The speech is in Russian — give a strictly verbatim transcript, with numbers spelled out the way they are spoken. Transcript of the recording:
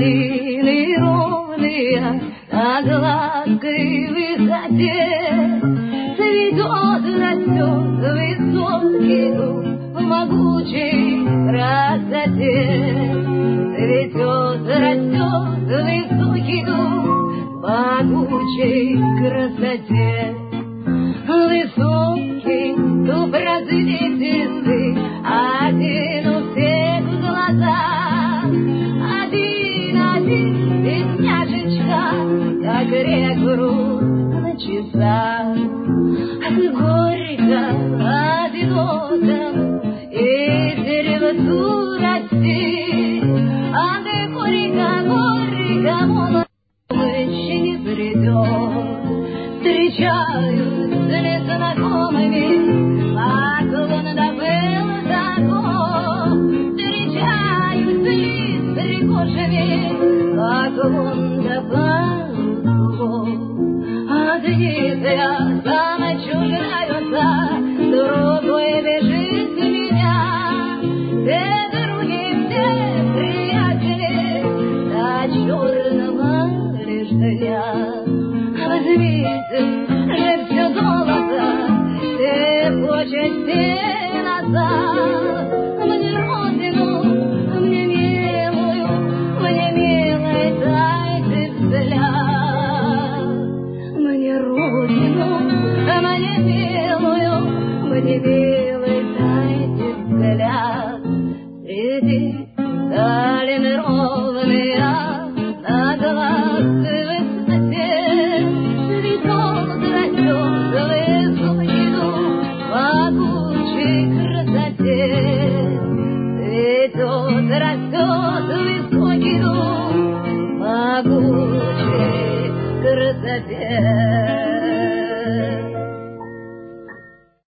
долины ровные на гладкой высоте цветет, растет высокий дуб в могучей красоте. Цветет, растет высокий дуб в могучей красоте. Высокий дуб развесистый, один у всех в глазах, один, один, бедняжечка, как реку рут на часах. От горько, одиноко, и деревцу расти, от горько, горько, молодой еще не придет. Встречаюсь с незнакомыми, поклон добыл закон. Встречаюсь с лицарикошами, поклон добыл закон. Одни замочуждаются, другой бежит с меня. Все другие, все приятели, до черного лишь дня. Возьмите же все золото, все почести назад. Мне родину, мне милую, мне милой дайте взгляд. Мне родину, мне милую, мне милой дайте взгляд. Среди долины ровные на гладкой высоте цветет, растет высокий дуб в могучей красоте. Цветет, растет высокий дуб в могучей красоте.